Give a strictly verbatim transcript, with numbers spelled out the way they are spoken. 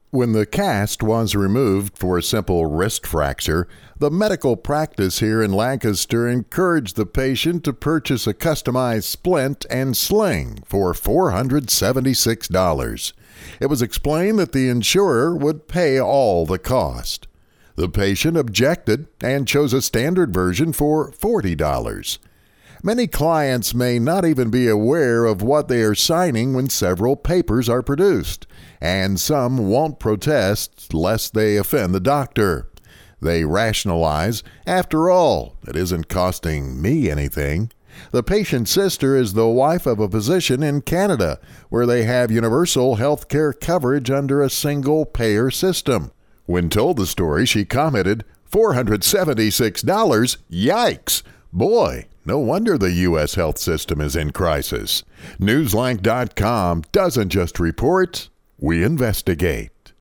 When the cast was removed for a simple wrist fracture, the medical practice here in Lancaster encouraged the patient to purchase a customized splint and sling for four hundred seventy-six dollars. It was explained that the insurer would pay all the cost. The patient objected and chose a standard version for forty dollars. Many clients may not even be aware of what they are signing when several papers are produced, and some won't protest lest they offend the doctor. They rationalize, after all, it isn't costing me anything. The patient's sister is the wife of a physician in Canada, where they have universal health care coverage under a single-payer system. When told the story, she commented, four hundred seventy-six dollars? Yikes! Boy, no wonder the U S health system is in crisis. Newslank dot com doesn't just report, we investigate.